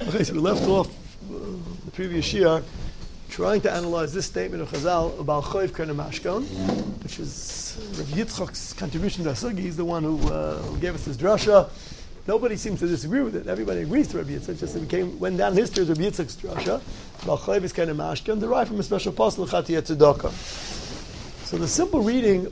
Okay, so we left off the previous year trying to analyze this statement of Chazal about Choiv Keren Mashkon, which is Rabbi Yitzchak's contribution to Asugi. He's the one who gave us this drasha. Nobody seems to disagree with it. Everybody agrees to Rabbi Yitzchak. Just went down history as Rabbi Yitzchak's drasha about Choiv Keren Mashkon, derived from a special pasuk Chatiyat Tzedakah. So the simple reading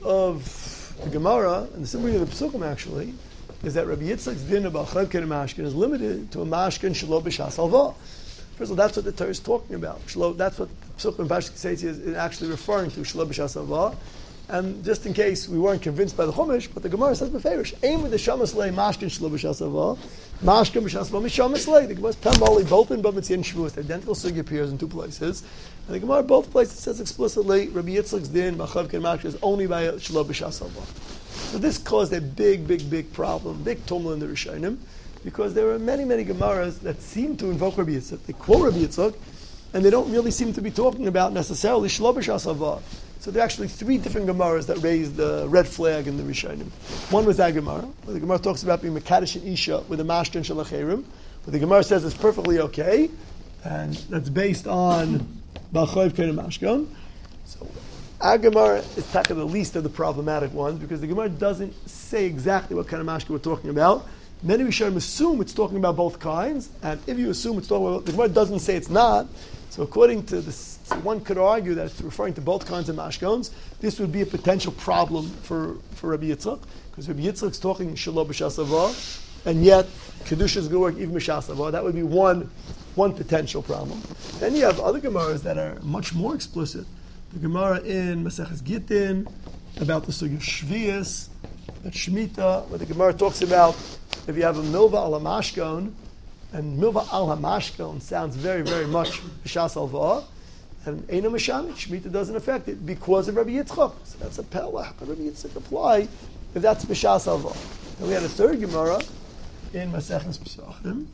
of the Gemara and the simple reading of the Pesukim actually is that Rabbi Yitzchak's din about Choiv Keren Mashkon is limited to a mashkon shelo b'shas halva. First of all, that's what the Torah is talking about. That's what the Pesukim Pashas Keseitzi is actually referring to, shelo b'shas halva. And just in case we weren't convinced by the Chumash, but the Gemara says beferish, aim with the shamas lei mashkin shelo b'shas halva, mashkin b'shas halva mishamas lei. The Gemara is pemali both in Bava Metzia and Shavuos. The identical sugi appears in two places, and the Gemara both places says explicitly Rabbi Yitzchak's din b'chav ken mashkin is only by shelo b'shas halva. So this caused a big problem, big tumult in the Rishonim, because there are many Gemaras that seem to invoke Rabbi Yitzchak. They quote Rabbi Yitzchak, and they don't really seem to be talking about necessarily shelo b'shas halva. So there are actually three different Gemaras that raised the red flag in the Rishonim. One was that Gemara, where the Gemara talks about being Mekadosh and Isha with a Mashkin Shalacherim, where the Gemara says it's perfectly okay, and that's based on Ba'choiv Keren Mashkon. So our Gemara is taking the least of the problematic ones, because the Gemara doesn't say exactly what kind of Mashkin we're talking about. Many Rishonim assume it's talking about both kinds, and if you assume it's talking about, the Gemara doesn't say it's not. So according to this, one could argue that it's referring to both kinds of mashkons. This would be a potential problem for Rabbi Yitzchak, because Rabbi Yitzchak's talking shelo b'shas halva, and yet kedusha is going to work even b'shas halva. That would be one potential problem. Then you have other Gemaras that are much more explicit. The Gemara in Maseches Gittin about the sugi of Shvius, at Shemitah, where the Gemara talks about if you have a milva al mashkon, and milva al hamashkon sounds very much b'shas halva, and Eino Mishami, Shemitah doesn't affect it because of Rabbi Yitzchak. So that's a pella. How can Rabbi Yitzchak apply if that's b'shas halva? And we had a third Gemara in Maseches Pesachim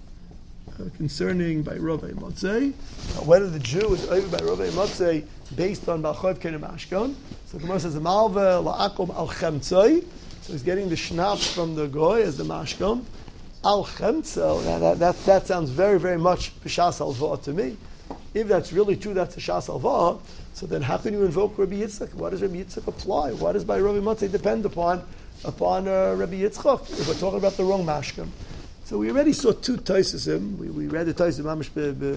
concerning by Ravei Motzei, whether the Jew is over by Ravei Motzei based on Ba'choiv Keren Mashkon. So the Gemara says Malve la'akom al chemtzoi. So he's getting the schnapps from the goy as the mashkon. Al chemtzo. That sounds very much b'shas halva to me. If that's really true, that's a shas halva. So then, how can you invoke Rabbi Yitzchak? What does Rabbi Yitzchak apply? What does by Rabbi Motzei depend upon Rabbi Yitzchak? If we're talking about the wrong mashkon. So we already saw two Taisasim. We read the Taisasim Mamish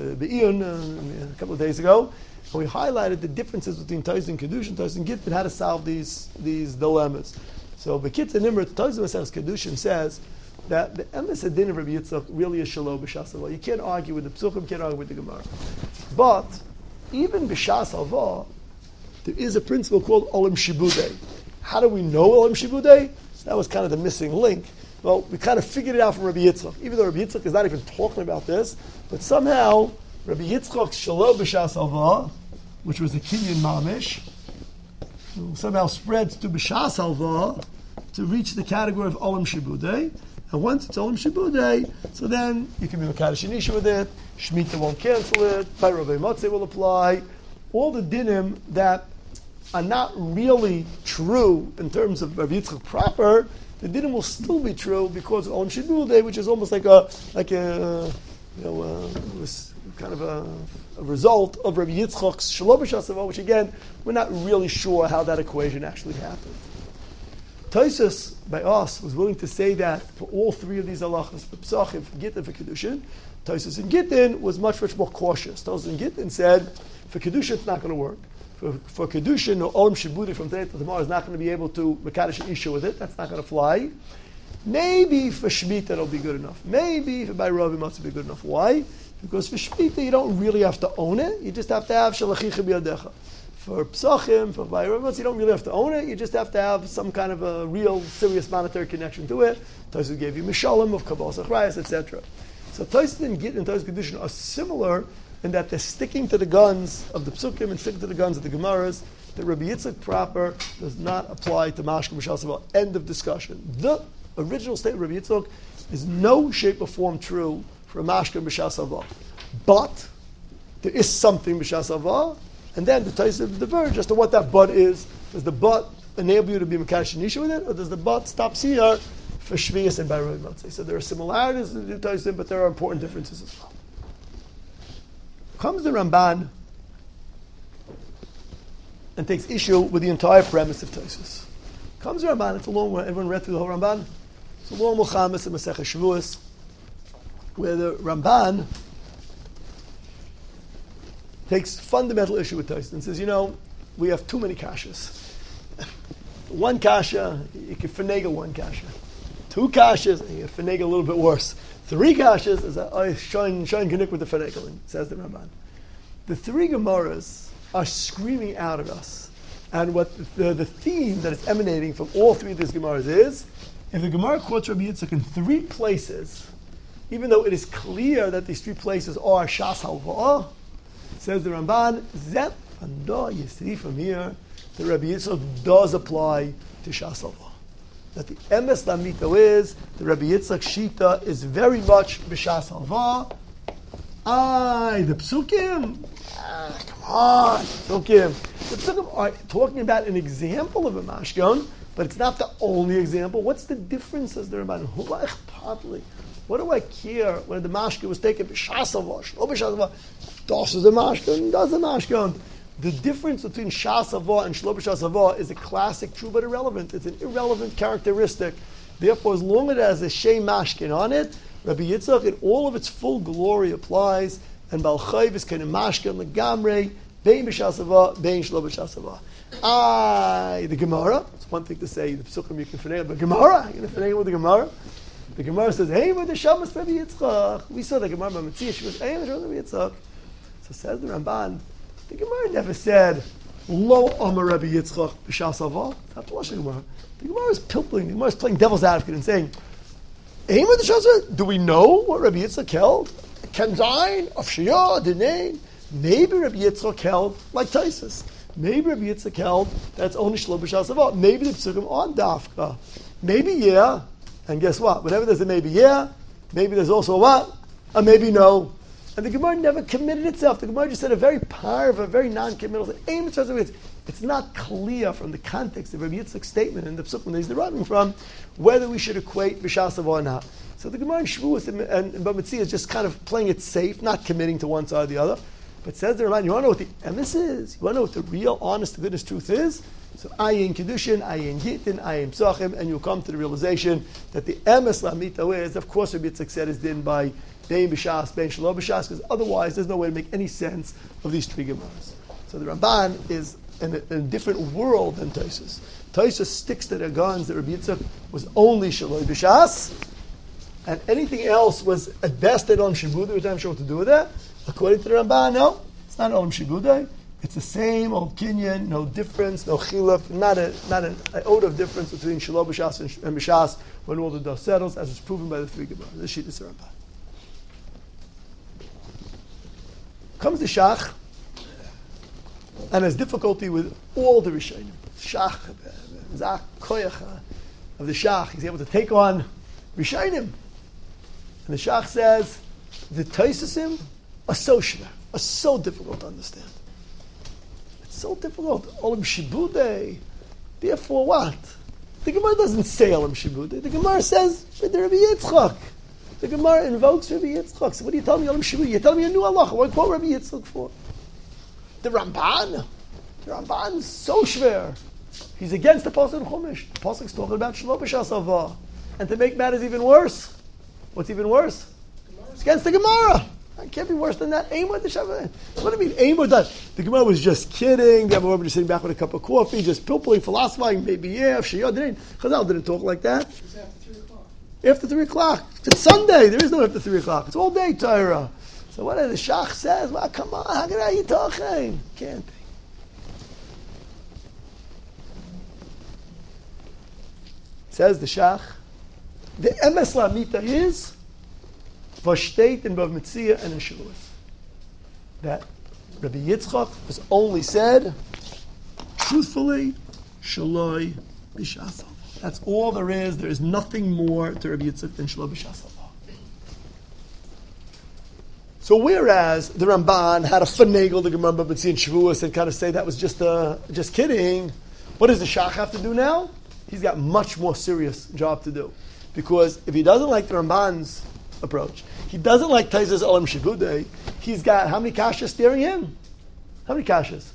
Be'iyun a couple of days ago, and we highlighted the differences between Taisasim and Kedushin, Taisasim and Gittin, how to solve these dilemmas. So Bekitz and Nimrod, Taisasim Maseches Kedushin says that the emes hadin of Rabbi Yitzchak really is shelo b'shas halva. You can't argue with the Pesukim, you can't argue with the Gemara. But even b'shas halva, there is a principle called olam shibudei. How do we know olam shibudei? So that was kind of the missing link. Well, we kind of figured it out from Rabbi Yitzchak. Even though Rabbi Yitzchak is not even talking about this, but somehow Rabbi Yitzchak's shelo b'shas halva, which was the Kinyan mamish, somehow spreads to b'shas halva to reach the category of olam shibudei. And once it's olam shibudei, so then you can be mekadosh and isha with it. Shemitah won't cancel it. By Ravei Motzei will apply. All the dinim that are not really true in terms of Rabbi Yitzchak proper, the dinim will still be true because of olam shibudei, which is almost like a kind of a result of Rabbi Yitzchak's shelo b'shas halva, which again we're not really sure how that equation actually happened. Taisus, by us, was willing to say that for all three of these halachas, for Pesachim, for Gittin, for Kedushin, Taisus in Gittin was much more cautious. Taisus in Gittin said, for Kedushin it's not going to work. For Kedushin, no olam shibudei from today to tomorrow is not going to be able to mekadosh an isha with it. That's not going to fly. Maybe for Shemitah it'll be good enough. Maybe for by Ravei Motzei it'll be good enough. Why? Because for Shemitah you don't really have to own it. You just have to have shalachicha biyadecha. For Pesachim, for by Ravei Motzei, you don't really have to own it. You just have to have some kind of a real, serious monetary connection to it. Taisus gave you Mishalim of Kabbalah Achrayas, etc. So Taisus and Gittin and Taisus Kedushin are similar in that they're sticking to the guns of the Psukim and sticking to the guns of the Gemaras. The Rabbi Yitzchak proper does not apply to Mashkin b'shas halva. End of discussion. The original statement of Rabbi Yitzchak is no shape or form true for a Mashkin b'shas halva. But there is something b'shas halva. And then the Taisasim diverge as to what that but is. Does the but enable you to be mekadosh and isha with it, or does the but stop here for Shvius and by Ravei Motzei? So there are similarities in the Taisasim, but there are important differences as well. Comes the Ramban and takes issue with the entire premise of Tosfos. Comes the Ramban, it's a long one, everyone read through the whole Ramban. It's a long Milchamas in Masechah Shavuos, where the Ramban takes fundamental issue with Tosfos and says, we have too many kashas. One kasha, you can finagle one kasha. Two kashas, you can finagle a little bit worse. Three kashas is a shine connect with the finagling, says the Ramban. The three Gemaras are screaming out at us. And what the theme that is emanating from all three of these Gemaras is, if the Gemara quotes Rabbi Yitzchak in three places, even though it is clear that these three places are Shas Halva'ah, says the Ramban, Zep and Da, you see from here, that Rabbi Yitzchak does apply to Shas Halva'ah. That the Emes Lamito is, the Rabbi Yitzchak Shita is very much B'Shas Halva'ah. The Psukim, come on, Psukim. The Psukim are talking about an example of a mashkon, but it's not the only example. What's the difference, says the Ramban? What do I care when the mashkon was taken b'shas halva'ah, shlo b'shas halva'ah? Das is a mashkon, das is a mashkon. The difference between shas halva'ah and shlo b'shas halva'ah is a classic, true but irrelevant. It's an irrelevant characteristic. Therefore, as long as it has a shei mashkin on it, Rabbi Yitzchak in all of its full glory applies, and Baal Chayv is kind of mashkin legamrei, bein b'shas halva'ah, bein shlo b'shas halva'ah. The Gemara, it's one thing to say, the Psukim you can finagle, but Gemara, you're going to finagle with the Gemara? The Gemara says, hey, with the Shabbos Rabbi Yitzchak. We saw the Gemara Matzia, she was, hey, with the Rabbi Yitzchak. So says the Ramban, the Gemara never said, Lo Amar Rabbi Yitzchak b'shas halva'ah. That's not the Gemara. The Gemara is pilpling, the Gemara is playing devil's advocate and saying, hey, with the Shabbos, do we know what Rabbi Yitzchak held? Kenzain, of Shiyah, Dinain. Maybe Rabbi Yitzchak held like Taisus. Maybe Rabbi Yitzchak held that's only shlo b'shas halva'ah. Maybe the Psukim on dafka. Maybe yeah. And guess what? Whenever there's a maybe yeah, maybe there's also a what? A maybe no. And the Gemara never committed itself. The Gemara just said a very parva, very non-committal thing. It's not clear from the context of Rabbi Yitzchak's statement and the Psukim that he's deriving from whether we should equate b'shas halva'ah or not. So the Gemara in Shavuos and Bamitzia is just kind of playing it safe, not committing to one side or the other. But says the Ramban, you want to know what the emes is? You want to know what the real, honest to goodness truth is? So ayin kedushin, ayin gitin, ayin psachim, and you'll come to the realization that the emes lamito is, of course, Rabbi Yitzchak said is din by bein b'shas, bein shelo b'shas, because otherwise there's no way to make any sense of these three Gemaras. So the Ramban is in a different world than Tosfos. Tosfos sticks to their guns that Rabbi Yitzchak was only shelo b'shas, and anything else was at best at Olam Shibudei, which I'm sure what to do with that. According to the Ramban, no, it's not Olam Shibudei. It's the same old kinyan, no difference, no chiluk, not an iota of difference between shelo b'shas and b'shas when all the dust settles, as is proven by the three Gemara. This sheet is the Ramban. Comes the Shach and has difficulty with all the Rishonim. Shach, Zach Koyach of the Shach, he's able to take on Rishonim. And the Shach says, the Taisasim are so shver, are so difficult to understand. It's so difficult. Olam Shibudei. Therefore what? The Gemara doesn't say Olam Shibudei. The Gemara says, the Rabbi Yitzchak. The Gemara invokes Rabbi Yitzchak. So what do you tell me Olam Shibudei? You tell me a new halacha. What do you quote Rabbi Yitzchak for? The Ramban is so shver. He's against the Pasuk in Chumash. The Pasuk's talking about shelo b'shas halva'ah. And to make matters even worse, what's even worse? It's against the Gemara. It can't be worse than that. What do you mean? The Gemara was just kidding. The Gemara was just sitting back with a cup of coffee, just pilpling, philosophizing. Maybe yeah, Shiyah didn't. Chazal didn't talk like that. It's after 3 o'clock. After 3 o'clock. It's Sunday. There is no after 3 o'clock. It's all day Torah. So what the Shach says? Well, come on, how can you talking? Can't be. Says the Shach. The emes lamita is Vashteit in Bav Metzia and in Shavuos. That Rabbi Yitzchak was only said, truthfully, Shaloi B'Shas. That's all there is. There is nothing more to Rabbi Yitzchak than Shaloi B'Shas. So whereas the Ramban had to finagle the Gemara Bav Metzia and Shavuos and kind of say that was just kidding, what does the Shach have to do now? He's got much more serious job to do. Because if he doesn't like the Ramban's approach. He doesn't like Taisus Olam Shibudei. He's got how many kashas staring him? How many kashas?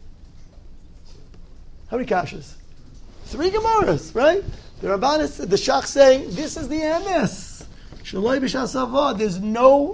How many kashas? 3 Gemaras, right? The Rabbanis, the Shach saying, this is the emes. Shaloi b'shas hava. There's no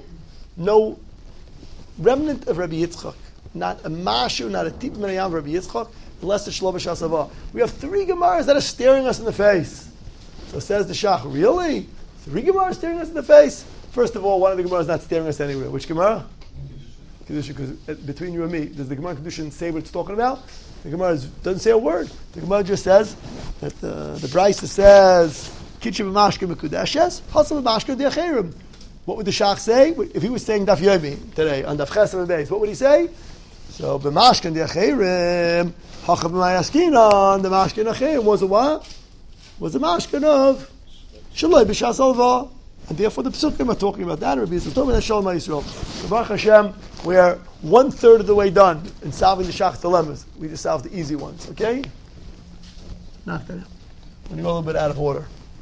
remnant of Rabbi Yitzchak. Not a mashu, not a tip minayam of Rabbi Yitzchak, unless it's Shaloi b'shas hava. We have 3 Gemaras that are staring us in the face. So says the Shach, really? 3 Gemaras staring us in the face? First of all, one of the Gemaras is not staring us anywhere. Which Gemara? Kedusha, because between you and me, does the Gemara Kedusha say what it's talking about? The Gemara doesn't say a word. The Gemara just says that the Brisa says, Kitchen b'mashka mekudeshes, hasam b'mashka diacherim. What would the Shach say? If he was saying Daf Yomi today, on Daf Chesed and Beis, what would he say? So, b'mashka diacherim, hacham b'mayaskinon, the mashka diacherim was a what? Was a mashka of Shaloi b'shas alva. And therefore the Pesukim are talking about that. Rabbi Yisrael talking about Shalom Yisrael. Baruch Hashem, we're 1/3 of the way done in solving the Shach's dilemmas. We just solved the easy ones, okay? Knock that out. When you go a little bit out of order.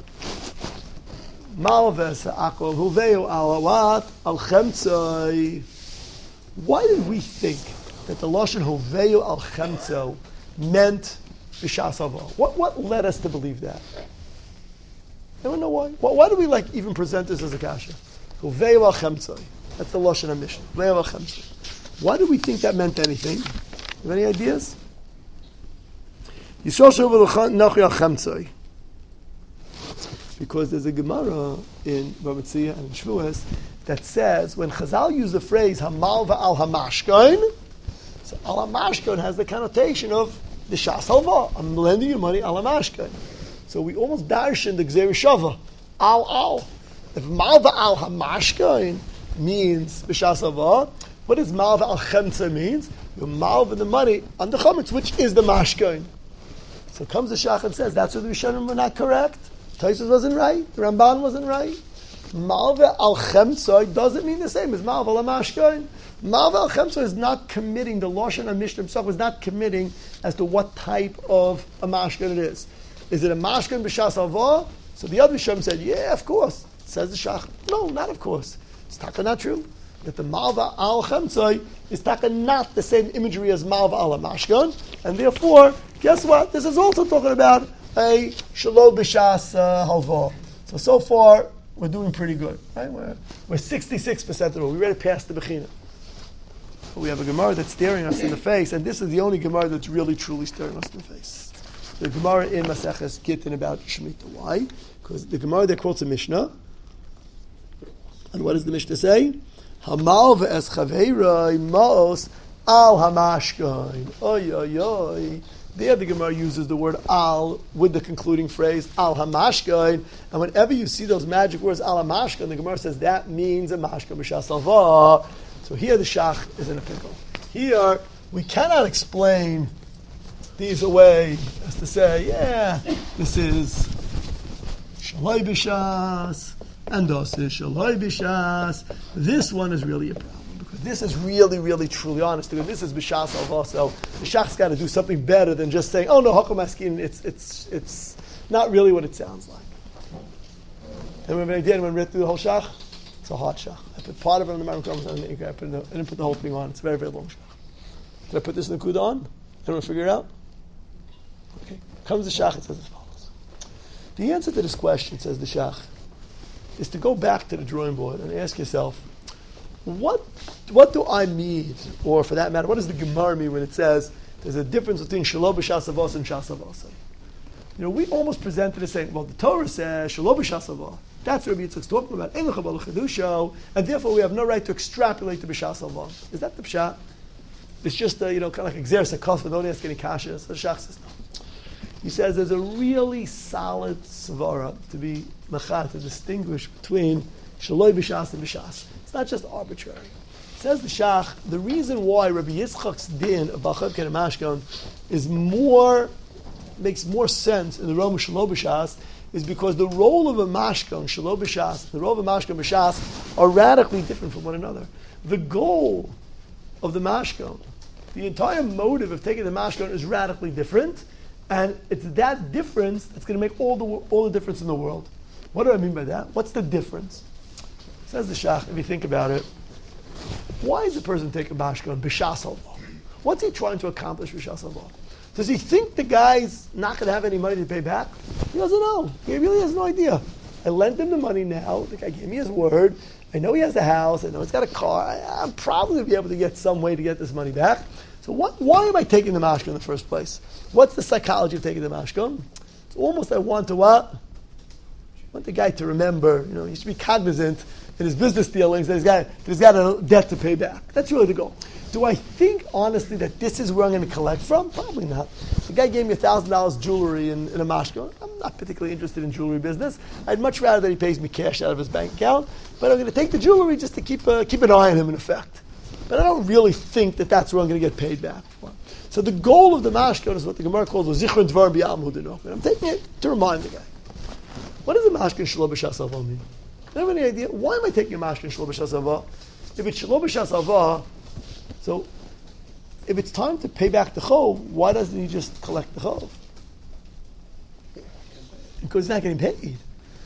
Malves ha'akol huveu alawat al chemtzoi. Why did we think that the Lashon huveu al chemtzo meant b'shas hava? What led us to believe that? I don't know why. Why do we even present this as a kasha? Huveu al chemtzoi. That's the Lashon HaMishnah. Huveu al chemtzoi. Why do we think that meant anything? Have any ideas? Yisrael shuvu l'nachi al chemtzoi. Because there's a Gemara in Bava Metzia and in Shavuos that says when Chazal use the phrase Hamal va'al hamashkain, so al hamashkain has the connotation of the shas halva. I'm lending you money al hamashkain. So we almost darshan the Gzeir Shava al. If mal va'al hamashkain means b'shas halva, what does mal va'al chemtza means? You malva the money on the chametz, which is the mashkain. So comes the Shach and says that's where the Rishonim were not correct. Taisus wasn't right. The Ramban wasn't right. Malva al chemtzoy doesn't mean the same as malva al mashkain. Malva al chemtzoy is not committing. The Lashon HaMishnah himself was not committing as to what type of a mashkain it is. Is it a mashkain b'shas alva? So the other Rishonim said, yeah, of course. Says the Shach, no, not of course. It's taka not true. That the malva al chemtzoy is taka not the same imagery as malva al mashkain, and therefore, guess what? This is also talking about a shalom b'shas halva. So far we're doing pretty good, right? We're 66% of the way. We already passed the bechina. We have a Gemara that's staring us in the face, and this is the only Gemara that's really truly staring us in the face. The Gemara in Maseches Gittin about Shemitah. Why? Because the Gemara there quotes a Mishnah, and what does the Mishnah say? Hamal ve'es chaveiroi maos al hamashkain. Oy oy oy. There the Gemara uses the word al with the concluding phrase al hamashkain, and whenever you see those magic words al hamashkain, the Gemara says that means a mashka b'shas alva. So here the Shach is in a pickle. Here we cannot explain these away as to say, yeah, this is shaloi b'shas and this is shaloi b'shas. This one is really a problem. This is really, really, truly honest. This is b'shas alva. So the Shach's got to do something better than just saying, "Oh no, hakom askin." It's not really what it sounds like. And when I read through the whole Shach, it's a hot Shach. I put part of it on the Maram Kram. I didn't put the whole thing on. It's a very, very long Shach. Did I put this in the Kuda on? Anyone figure it out? Okay. Comes the Shach. It says as follows. The answer to this question, says the Shach, is to go back to the drawing board and ask yourself, what do I mean, or for that matter, what does the Gemara mean when it says there's a difference between shalom b'shas avos and shas avos? We almost presented it saying, well, the Torah says shalom b'shas avos. That's what Rabbi Yitzchak's talking about. Ein l'chabal l'chedusho, and therefore we have no right to extrapolate to b'shas avos. Is that the pshat? It's just kind of like exeris hakaf, don't ask any kashas. So the Shach says no. He says there's a really solid svara to be machar, to distinguish between shalom b'shas and b'shas. It's not just arbitrary. Says the Shach, the reason why Rabbi Yitzchak's din of Bachab Ken Mashkan makes more sense in the realm of Shalom B'Shas is because the role of a Mashkan, Shalom B'Shas, the role of a Mashkan B'Shas are radically different from one another. The goal of the Mashkan, the entire motive of taking the Mashkan is radically different, and it's that difference that's going to make all the difference in the world. What do I mean by that? What's the difference? Says the Shach, if you think about it, why is the person taking mashkon b'shas halva? What's he trying to accomplish b'shas halva? Does he think the guy's not going to have any money to pay back? He doesn't know. He really has no idea. I lent him the money now. The guy gave me his word. I know he has the house. I know he's got a car. I'm probably going to be able to get some way to get this money back. So why am I taking the mashkon in the first place? What's the psychology of taking the mashkon? It's almost I want to what? I want the guy to remember, he should be cognizant in his business dealings that he's got a debt to pay back. That's really the goal. Do I think, honestly, that this is where I'm going to collect from? Probably not. The guy gave me $1,000 jewelry in a mashkon. I'm not particularly interested in jewelry business. I'd much rather that he pays me cash out of his bank account, but I'm going to take the jewelry just to keep an eye on him, in effect. But I don't really think that that's where I'm going to get paid back for. So the goal of the mashkon is what the Gemara calls the zichron dvar b'yam hudinok. And I'm taking it to remind the guy. What does the mashkon shelo b'shas halva mean? Do you have any idea? Why am I taking a mashkon shelo b'shas halva? If it's shelo b'shas halva, so if it's time to pay back the chov, why doesn't he just collect the chov? Because he's not getting paid.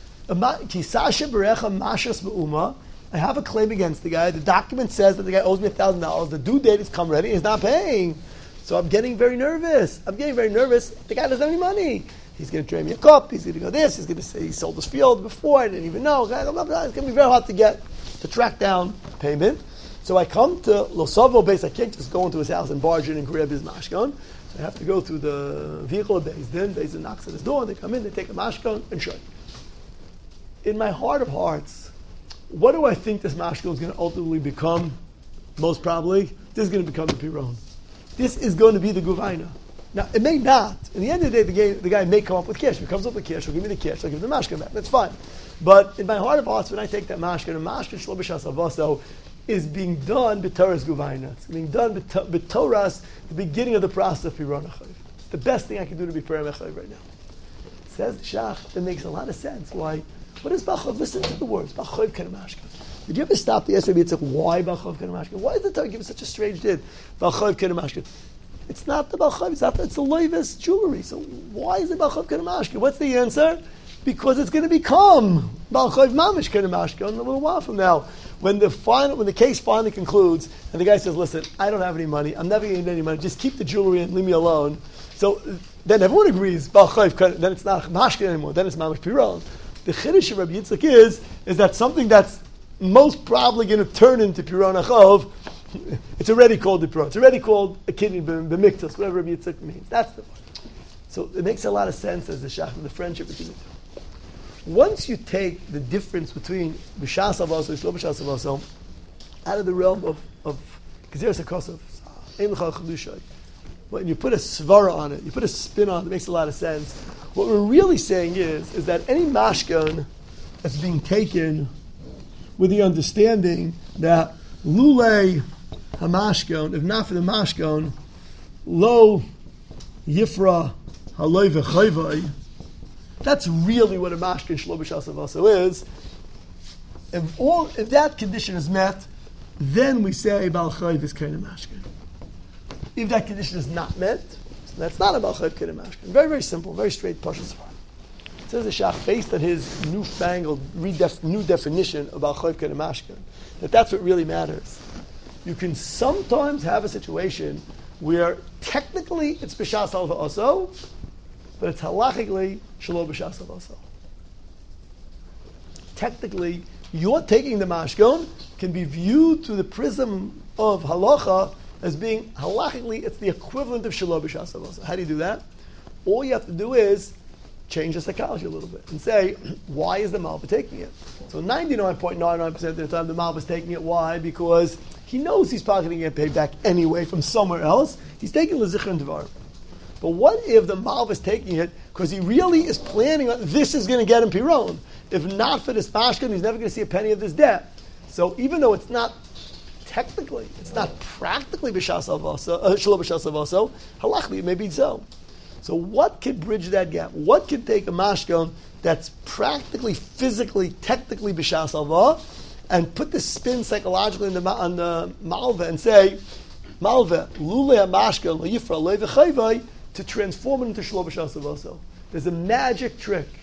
I have a claim against the guy. The document says that the guy owes me $1,000. The due date has come ready. He's not paying. So I'm getting very nervous. The guy doesn't have any money. He's going to drain me a cup. He's going to go this. He's going to say he sold his field before. I didn't even know. It's going to be very hard to track down payment. So I come to Losavo base. I can't just go into his house and barge in and grab his mashkon. So I have to go through the vehicle of Beis Din. Beis Din knocks at his door. They come in. They take a mashkon and show. In my heart of hearts, what do I think this mashkon is going to ultimately become? Most probably, this is going to become the piron. This is going to be the guvaina. Now, it may not. In the end of the day, the guy may come up with cash. If he comes up with cash, he'll give me the cash. I'll give him the mashkon back. That's fine. But in my heart of hearts, when I take that mashkon, a mashkon shlo b'shas havaso is being done b'toras guvaina. It's being done b'toras, the beginning of the process of piron achav. It's the best thing I can do to be piron achav right now. Says the Shach, it makes a lot of sense. Why? What is Bachav? Listen to the words. Bachav Kenamashka. Did you ever stop the Esrei Yitzchak? Why Bachav Kenamashka? Why is the Torah give such a strange did? Bachav Kenamashka. It's not the Bachav. It's the Loivis jewelry. So why is it Bachav Kenamashka? What's the answer? Because it's going to become Bachav Mamish Kenamashka in a little while from now. When the case finally concludes, and the guy says, "Listen, I don't have any money. I'm never going to get any money. Just keep the jewelry and leave me alone." So then everyone agrees. Bachav. Then it's not Mashka anymore. Then it's Mamish Piron. The chiddush of Rabbi Yitzchak is that something that's most probably going to turn into Piron Achov, it's already called the Piron. It's already called a kidney b'miktos, whatever Rabbi Yitzchak means. That's the one. So it makes a lot of sense as the shach of the friendship between the two. Once you take the difference between b'shas havaso and shlo b'shas havaso out of the realm of gezeres hakosov, ein l'chal chadushay, when you put a svara on it, you put a spin on it, it makes a lot of sense. What we're really saying is that any mashkon that's being taken with the understanding that lulei hamashkon, if not for the mashkon, lo yifra haloi v'chayvai, that's really what a mashkon shlo b'shas havaso is. If that condition is met, then we say Baal Chayv is kind of mashkon. If that condition is not met, so that's not a Baal Chayv kind of mashkon. Very, very simple, very straight, pashut. Says the Shach, based on his newfangled, new definition of Baal Chayv kind of mashkon, that's what really matters. You can sometimes have a situation where technically it's b'shas halva also, but it's halachically shelo b'shas halva also. Technically, you're taking the mashkon can be viewed through the prism of halacha as being halachically, it's the equivalent of shelo b'shas halva also. How do you do that? All you have to do is change the psychology a little bit and say, why is the Malva taking it? So 99.99% of the time the Malva is taking it. Why? Because he knows he's probably going to get paid back anyway from somewhere else. He's taking the Zichron Dvar. But what if the Malva is taking it because he really is planning on this is going to get him Piron? If not for this mashkon, he's never going to see a penny of this debt. So even though it's not technically, it's not practically b'shas havaso, shelo b'shas havaso, halachically it may be so. So what could bridge that gap? What could take a mashkon that's practically, physically, technically b'shas halva and put the spin psychologically on the malva and say, malva, lule ha-mashkon, lo-yifra, lo-v'chayvai, to transform it into shelo b'shas havaso. There's a magic trick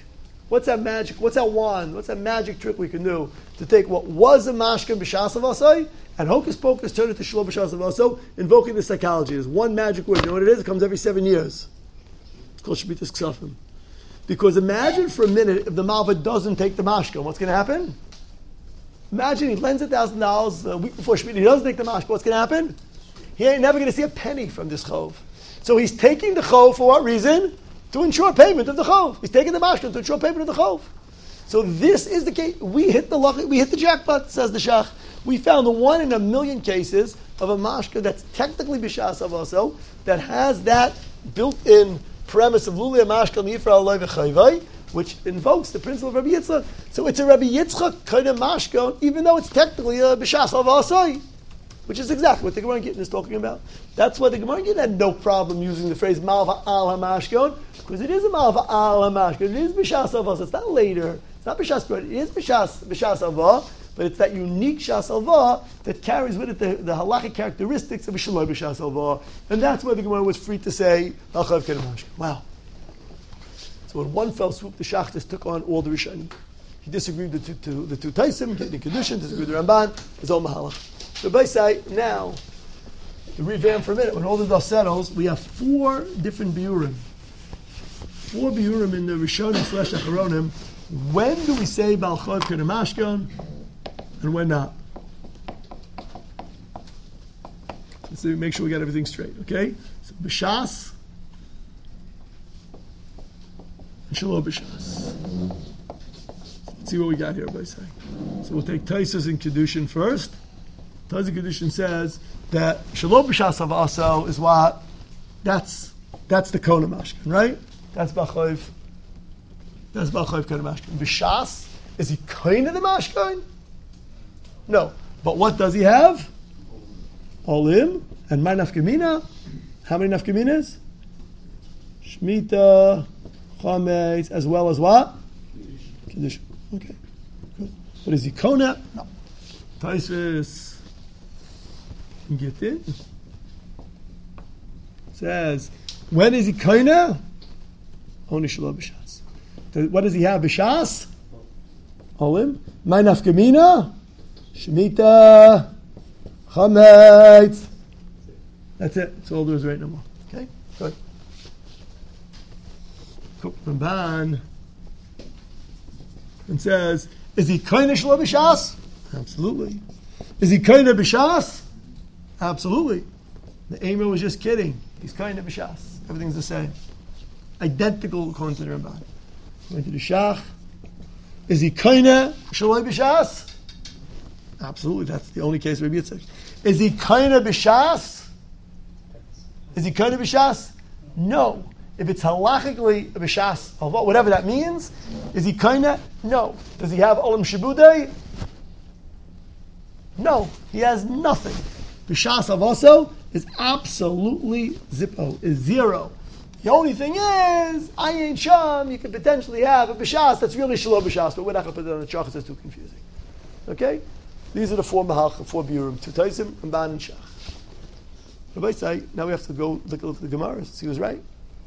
What's that magic? What's that wand? What's that magic trick we can do to take what was a mashkan b'shas avasai and hocus pocus turn it to shlo b'shas avasai, invoking the psychology? There's one magic word. You know what it is? It comes every 7 years. It's called Shemitahs Ksafim. Because imagine for a minute if the malva doesn't take the mashkan, what's going to happen? Imagine he lends $1,000 a week before Shemitah. He doesn't take the mashkan. What's going to happen? He ain't never going to see a penny from this chov. So he's taking the chov for what reason? To ensure payment of the chov. He's taking the mashkan to ensure payment of the chov. So this is the case. We hit the jackpot, says the shach. We found the 1 in a million cases of a mashka that's technically b'shas avaso, that has that built-in premise of lulei mashka mifra aloi v'chayvai, which invokes the principle of Rabbi Yitzchak. So it's a Rabbi Yitzchak kind of mashka, even though it's technically a b'shas avaso, which is exactly what the Gemara Gittin is talking about. That's why the Gemara Gittin had no problem using the phrase malva al hamashkon, because it is a malva al hamashkon. It is b'shas avos. It's not later. It's not b'shas bread. It is b'shas avah, but it's that unique shas avah that carries with it the halachic characteristics of a shaloi b'shas avah, and that's why the Gemara was free to say al chav ken hamashkon. Wow. So in one fell swoop, the Shachtis took on all the Rishonim. He disagreed with the two Taisim, the Kedushin, disagreed with the Ramban, his own Mahalach. So by say now, to revamp for a minute, when all the dust settles, we have 4 different biurim. 4 biurim in the Rishonim / Acharonim. When do we say Bal Chav Ken Hamashkon, and when not? Let's make sure we got everything straight, okay? So B'shas and Shalom B'shas. Let's see what we got here, by say. So we'll take Taisus and Kedushin first. Taisus and Kedushin says that Shalom B'shas Avaso is what? That's the Kona Mashkan, right? That's B'chayv. That's B'chayv Kona Mashkan. B'shas, is he kind of the Mashkan? No. But what does he have? Olim and my nafkamina. How many nafkaminas? Shemitah, Chametz, as well as what? Kedushin. Okay, good. But is he Kona? No. Taisus Gittin says, when is he Kona? Only Shalom B'shas. What does he have? B'shas? Olim. My nafkamina? Shemitah, Chametz. That's it. That's all there is right no more. Okay? Good. Ramban and says, is he kind of Shalom B'shas? Absolutely. Is he kind of B'shas? Absolutely. The Eimer was just kidding. He's kind of B'shas. Everything's the same. Identical according to the Ramban. According to the Shach, is he kind of Shalom B'shas? Absolutely. That's the only case Rabbi Yitzchak. Is he kind of B'shas? Is he kind of B'shas? No. If it's halachically b'shas, whatever that means, is he kinda? No. Does he have olam shibudei? No. He has nothing. B'shas avoso is absolutely zippo, is 0. The only thing is, ayin sham, you could potentially have a b'shas that's really shalom b'shas, but we're not going to put it on the chach, it's too confusing. Okay? These are the 4 mahalch, 4 biurim, 2 taisim, Ramban, and Shach. Rabbi say, now we have to go look at the Gemara, see who's right.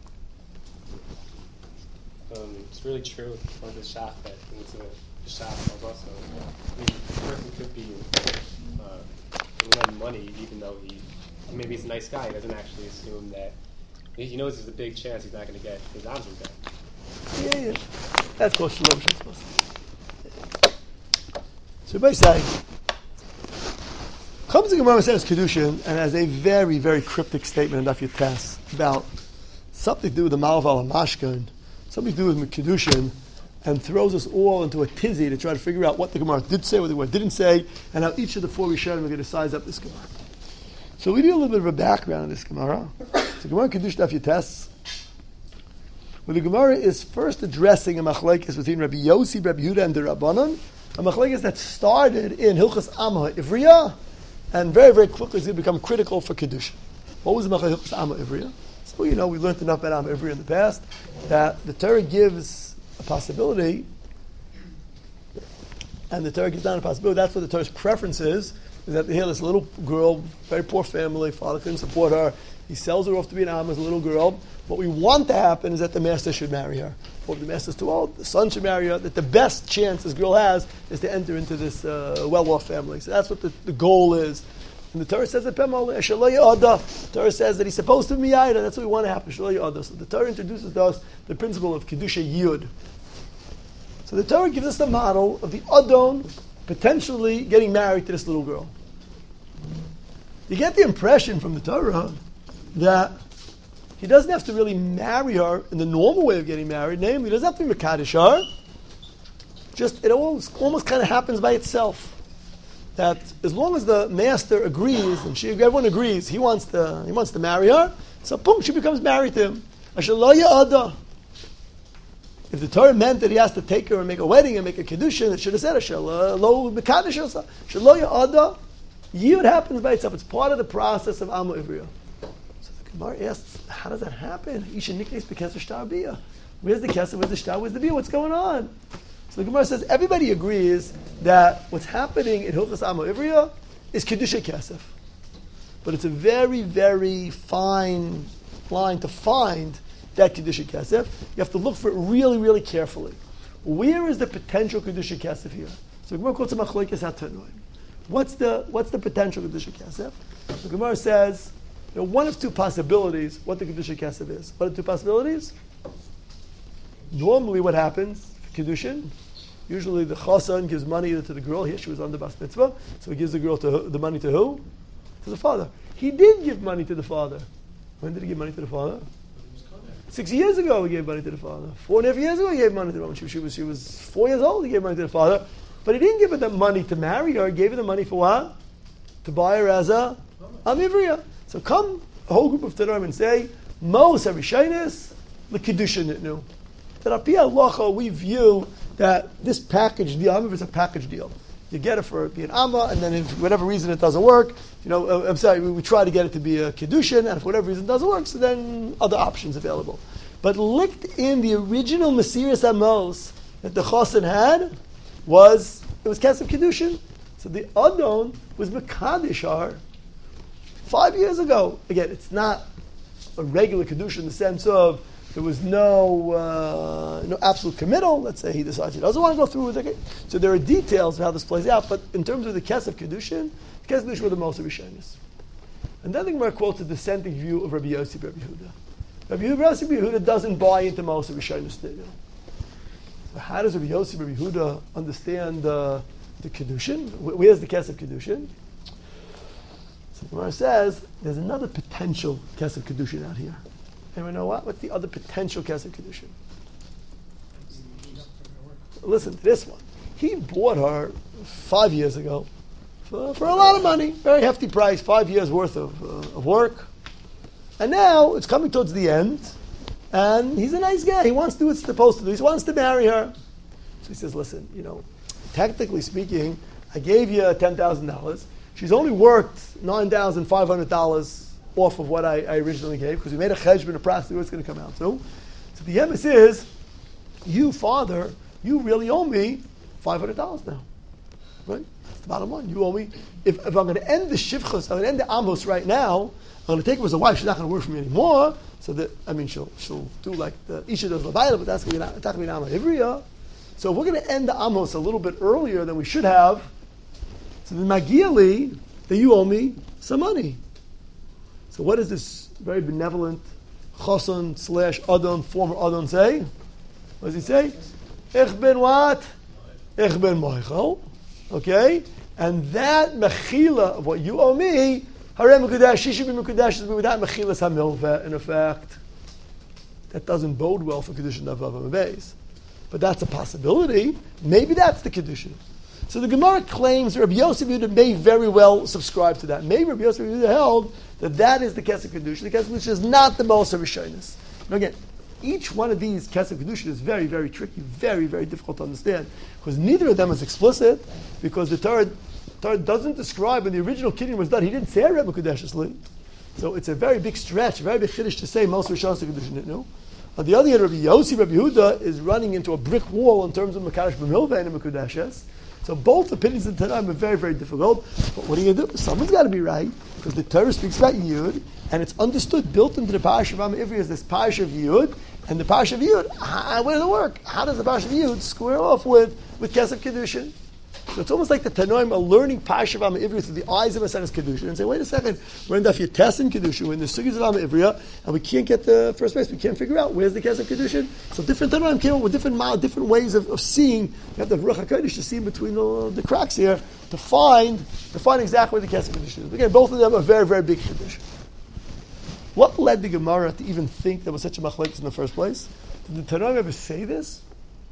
It's really true for the shach that it's a shach also. I mean, the person could be lend money even though maybe he's a nice guy. He doesn't actually assume that he knows there's a big chance he's not going to get his answer back. Yeah. That's called shalom shas. So by saying, comes the Gemara says Kedushin and has a very, very cryptic statement in Daf Yotes about something to do with the Malva and Mashkan, something to do with Kedushin, and throws us all into a tizzy to try to figure out what the Gemara did say, what the Gemara didn't say, and how each of the 4 Rishonim are going to size up this Gemara. So we do a little bit of a background on this Gemara. So Gemara Kedush Daf Yotes, where the Gemara is first addressing a machlekes between Rabbi Yossi, Rabbi Yehuda, and the Rabbanon, a machlekes that started in Hilchas Amma Ivriya, and very, very quickly is going to become critical for Kedushin. What was the machlekes Amma Ivriya? So we learned enough about Amma Ivriya in the past, that the Torah gives a possibility, and the Torah gives down a possibility. That's what the Torah's preference is is that here this little girl, very poor family, father couldn't support her. He sells her off to be an Amma as a little girl. What we want to happen is that the master should marry her. Or if the master's too old, the son should marry her. That the best chance this girl has is to enter into this well-off family. So that's what the goal is. And the Torah says that the Torah says that he's supposed to be Miyayda. That's what we want to happen. So the Torah introduces to us the principle of Kedusha Yud. So the Torah gives us the model of the Adon potentially getting married to this little girl. You get the impression from the Torah that he doesn't have to really marry her in the normal way of getting married. Namely, he doesn't have to be Mekadesh her. Just, it almost kind of happens by itself. That as long as the master agrees, and everyone agrees, he wants to marry her, so boom, she becomes married to him. If the Torah meant that he has to take her and make a wedding and make a kiddushin, it should have said Yud happens by itself. It's part of the process of Amma Ivriya. So the Gemara asks, how does that happen? Isha niknes b'kesser shtar biyah. Where's the kesser? Where's the shtar? Where's the biyah? What's going on? So the Gemara says everybody agrees that what's happening in Hilchos Amma Ivriya is Kedusha Kesef. But it's a very, very fine line to find that Kedusha Kesef. You have to look for it really, really carefully. Where is the potential Kedusha Kesef here? So the Gemara quotes a Machlokes HaTanoim. What's the potential Kedusha Kesef? The Gemara says, one of two possibilities what the Kedusha Kesef is. What are the two possibilities? Normally what happens, Kedushin, usually the Chassan gives money to the girl. Here she was under Bas Mitzvah, so he gives the money to who? To the father. He did give money to the father. When did he give money to the father? 6 years ago he gave money to the father. 4.5 years ago he gave money to the woman. She was 4 years old, he gave money to the father. But he didn't give her the money to marry her. He gave her the money for what? To buy her as a Amivriya. So come a whole group of Tanoim and say, Mos HaRishaynis l'Kedushin Nitnu. That Api Halacha we view that this package deal, Amivriya is a package deal. You get it for being Amma, and then if for whatever reason it doesn't work, we try to get it to be a Kedushin, and if for whatever reason it doesn't work, so then other options available. But linked in the original Mesiras Amos that the Chassan had, was Kesef Kedushin. So the Adon was Mekadishar 5 years ago. Again, it's not a regular Kedushin in the sense of there was no absolute committal. Let's say he decides he doesn't want to go through with it. So there are details of how this plays out, but in terms of the Kesef Kedushin, the Kesef Kedushin were the most of Rishonis. And then the Gemara quotes a dissenting view of Rabbi Yossi Rabbi Yehuda. Rabbi Yehuda doesn't buy into most of Rishonis. So how does Rabbi Yossi Rabbi Yehuda understand the Kedushin? Where's the Kesef Kedushin? So the Gemara says there's another potential Kesef Kedushin out here. Anyone know what? What's the other potential Kesef Kedushin? Listen to this one. He bought her 5 years ago for a lot of money, very hefty price, 5 years worth of work. And now it's coming towards the end, and he's a nice guy. He wants to do what he's supposed to do. He wants to marry her. So he says, listen, technically speaking, I gave you $10,000. She's only worked $9,500 off of what I originally gave, because we made a cheshbon, a price, what's going to come out to. So the emes is, you, father, you really owe me $500 now. Right? That's the bottom line. You owe me. If I'm going to end the shivchus, I'm going to end the amos right now, I'm going to take her as a wife, she's not going to work for me anymore, so that, she'll do like the Isha does Levaila, but that's going to be an Amma Ivriya. So if we're going to end the amos a little bit earlier than we should have, so then Magili, that you owe me some money. So what does this very benevolent Chassan / Adon, former Adon say? What does he say? Ich bin what? Ich bin Moichel. Okay? And that mechila of what you owe me, Harem Mekudash, she should be Mekudash, without mechilas hamilveh, in effect. That doesn't bode well for Kedushin Davav Amabeis. But that's a possibility. Maybe that's the Kedushin. So the Gemara claims Rabbi Yosef Yehuda may very well subscribe to that. Maybe Rabbi Yosef Yehuda held that is the Kesef Kedushin. The Kesef Kedushin is not the most of Rishonis. Now again, each one of these Kesef Kedushin is very, very tricky, very, very difficult to understand, because neither of them is explicit, because the Torah doesn't describe when the original kinyan was done. He didn't say Rebbe Kodeshesli. So it's a very big stretch, a very big chiddush to say most Rishonis Kedushin. No. On the other hand, Rabbi Yossi Rabbi Yehuda is running into a brick wall in terms of Mekadosh B'milveh and Mekudeshes. So both opinions in Tanaim are very, very difficult. But what are you going to do? Someone's got to be right, because the Torah speaks about Yud, and it's understood, built into the Parasha of Am Ivri is this Parasha of Yud, and the Parasha of Yud, where does it work? How does the Parasha of Yud square off with Kesef Kedushin? So it's almost like the Tanoim are learning Parasha of Am Ivri through the eyes of Maseches Kedushin and say, wait a second, we're in Daf Yates in Kedushin, we're in the Sugis of Am Ivri, and we can't get the first base. We can't figure out where's the Kesef Kedushin. So different Tanoim came up with different ways of seeing. You have the Ruach HaKodesh to see in between the cracks here to find exactly where the Kesef Kedushin is. Again, both of them are very, very big Kedushin. What led the Gemara to even think there was such a machlekes in the first place? Did the Tanoim ever say this?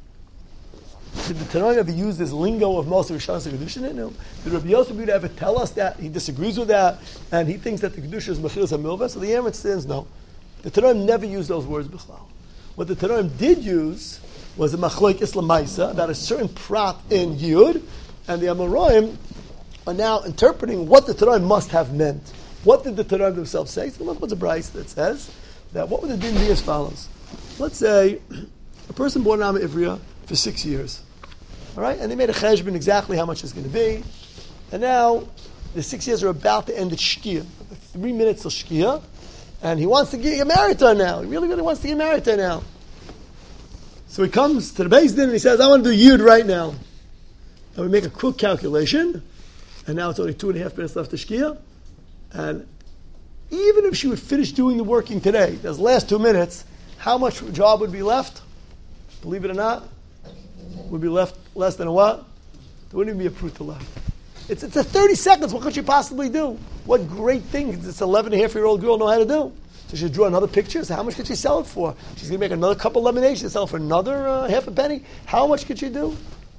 Did the Tanoim ever use this lingo of Moshe Rishon Kedushin? No. Did Rabbi Yosef Yehuda ever tell us that he disagrees with that and he thinks that the Kedusha is Mechilas HaMilvah? So the answer stands no. The Tanoim never used those words b'chlal. What the Tanoim did use was a machlekes l'maisa about a certain prat in Yud, and the Amoraim are now interpreting what the Tanoim must have meant. What did the Tanoim themselves say? So what's a brayso that says that what would the din be as follows? Let's say a person born in Am Ivriya for 6 years. All right? And they made a cheshbon exactly how much it's going to be. And now the 6 years are about to end at Shkia. 3 minutes till Shkia. And he wants to get married to her now. He really, really wants to get married to her now. So he comes to the Beis Din and he says, I want to do Yud right now. And we make a quick calculation. And now it's only 2.5 minutes left to Shkia. And even if she would finish doing the working today, those last 2 minutes, how much job would be left? Believe it or not, would be left less than a what? There wouldn't even be a pruta left. It's a 30 seconds. What could she possibly do? What great thing does this 11.5-year-old girl know how to do? So she'll draw another picture. So how much could she sell it for? She's going to make another cup of lemonade. She'll sell it for another half a penny. How much could she do?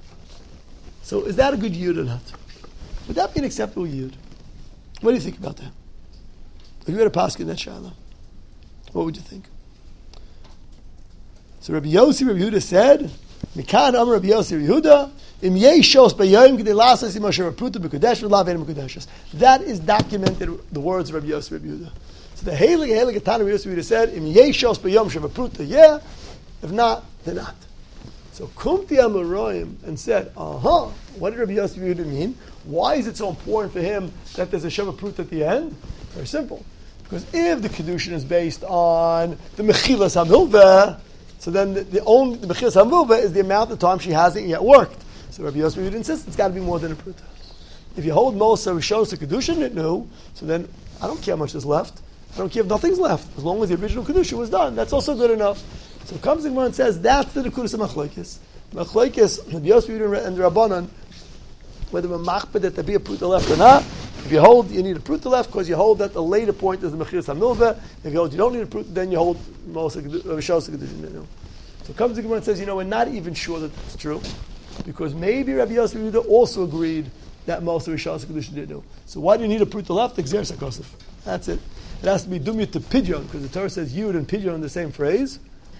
So is that a good yud or not? Would that be an acceptable yud? What do you think about that? If you had a pasuk in that shaila, what would you think? So Rabbi Yehuda said, Mikan Amar Rabbi Yehuda, Im Yeshos B'Yom K'dei Lasas Im Asher Pruta B'Kodesh V'Lav Enim B'Kodeshes. That is documented, the words of Rabbi Yehuda. So the Heilig Katana Rabbi Yehuda said, Im Yeshos B'Yom Shev Pruta, yeah. If not, then not. So Kumti Amoraim and said, what did Rabbi Yehuda mean? Why is it so important for him that there's a Sheva Prut at the end? Very simple. Because if the Kedushin is based on the Mechilas HaMilveh, so then the Mechilas HaMilveh is the amount of time she hasn't yet worked. So Rabbi Yosef would insist it's got to be more than a Pruta. If you hold Mosa Rishos to Kedushin, it knew, so then I don't care how much is left. I don't care if nothing's left. As long as the original Kedushin was done, that's also good enough. So comes the Gemara and says, that's the Nekudas of Machlekes. Machlekes, Rabbi Yosef and the Rabbanan, whether we're machbed that there be a pruta left or not. If you hold, you need a pruta left because you hold that the later point is the mechiras hamilveh. If you hold, you don't need a pruta, then you hold rishos kedushin. So comes the Gemara and says, we're not even sure that it's true because maybe Rabbi Yosef Yehuda also agreed that most of rishos kedushin didn't know. So why do you need a pruta left? Exer sakosef. That's it. It has to be dumya to pidyon because the Torah says yud and pidyon in the same phrase.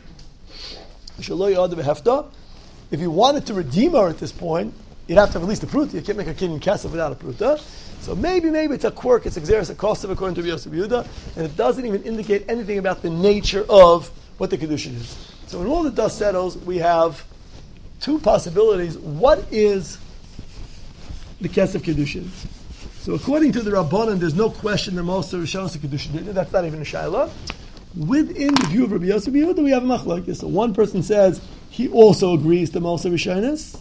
If you wanted to redeem her at this point, you'd have to have at least a pruta. You can't make a kinyan kesef without a pruta. So maybe it's a quirk, it's exeris a kosev according to Yosef Yehuda, and it doesn't even indicate anything about the nature of what the kedushin is. So when all the dust settles, we have two possibilities. What is the kesef kedushin? So according to the Rabbanan, there's no question that most of Rishon kedushin. That's not even a shaila. Within the view of Rabbi Yosef Yehuda, we have a machlokes. So one person says he also agrees to most of Rishonis.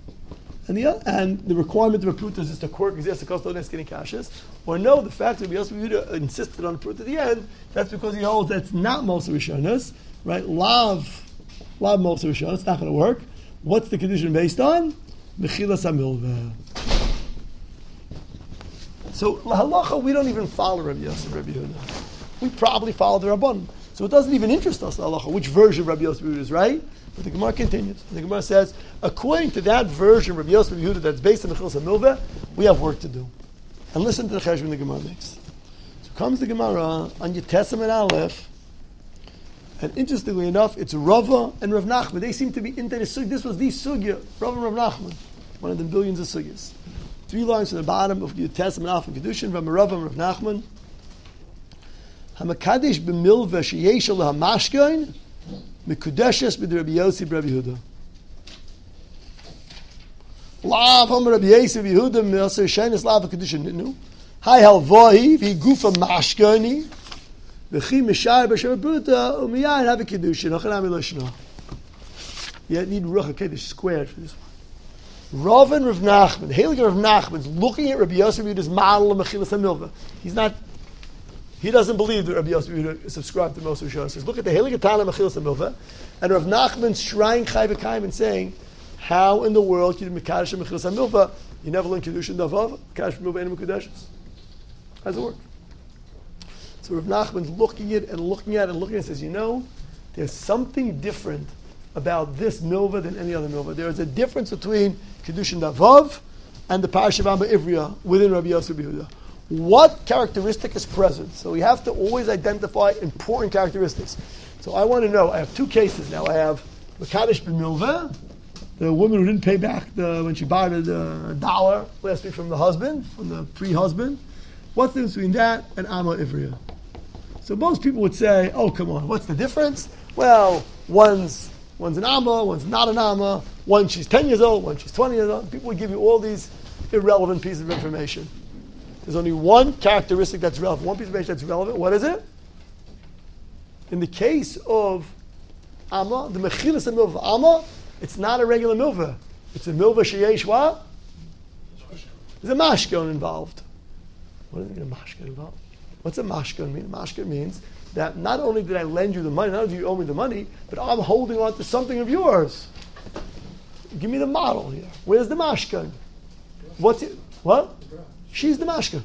And the requirement of a pruta is just a quirk, exists, a costo, and skinny kashas. Or no, the fact that Rabbi Yosef Yehuda insisted on a pruta at the end, that's because he holds that's not most of Rishonis, right? Lav most of Rishonis, it's not going to work. What's the condition based on? Mechilas hamilveh. So halacha, we don't even follow Rabbi Yosef, Rabbi Yehuda. We probably follow the Rabban. So it doesn't even interest us, halacha, which version of Rabbi Yosef Yehuda is right. But the Gemara continues. The Gemara says, according to that version of Rabbi Yosef Yehuda that's based on the Mechilas HaMilveh, we have work to do. And listen to the cheshbon the Gemara makes. So comes the Gemara on Yitesem and Aleph, and interestingly enough, it's Rava and Rav Nachman. They seem to be into the sugya. This was the sugya, Rava and Rav Nachman, one of the billions of sugyas. 3 lines from the bottom of Yitesem and Aleph and Kedushin, from Rava and Rav Nachman. Hamakadesh b'milveh sheyesh ala hamashkein Mikudeshes with Rabbi Yossi Rabbi Yehuda. Lav Amar Rabbi Yosef Yehuda Milser Shenis Lav Kedushin Nitnu. Hai Halvahi V'Gufa Mashkani V'Chi Mishar B'Shem Bruta U'Miyar Have Kedushin Ochanami Lashna. You need Ruach HaKodesh squared for this one. Rav and Rav Nachman, the Heilige Rav Nachman, is looking at Rabbi Yosef Yehuda's model of Mechilas HaMilva. He doesn't believe that Rabbi Yosef Yehuda is subscribed to Moshe Rishon. He says, look at the Heilige Tana Mechilas HaMilva, and Rav Nachman's shrine Chai B'Kaim and saying, how in the world can you Mekadosh Mechilas HaMilva? You never learn Kedushin Davav, Mekadosh HaMilva and Mekudeshes. How does it work? So Rav Nachman's looking at it and looking at it and looking at it and says, there's something different about this milva than any other milva. There is a difference between Kedushin Davav and the Parashat Amba Ivriya within Rabbi Yosef Yehuda. What characteristic is present? So we have to always identify important characteristics. So I want to know, I have two cases now. I have Mekadosh B'milva, the woman who didn't pay back when she borrowed the $1 last week from the husband, from the pre-husband. What's the difference between that and Amma Ivriya? So most people would say, oh, come on, what's the difference? Well, one's an Amma, one's not an Amma, one she's 10 years old, one she's 20 years old. People would give you all these irrelevant pieces of information. There's only one characteristic that's relevant, one piece of information that's relevant. What is it? In the case of Amma, the Mechilas HaMilva of Amma, it's not a regular milva. It's a milva sheyesh what? There's a mashkon involved. What does it mean, a mashkon involved? What's a mashkon mean? A mashkon means that not only did I lend you the money, not only do you owe me the money, but I'm holding on to something of yours. Give me the model here. Where's the mashkon? What's it? What? She's the mashkon.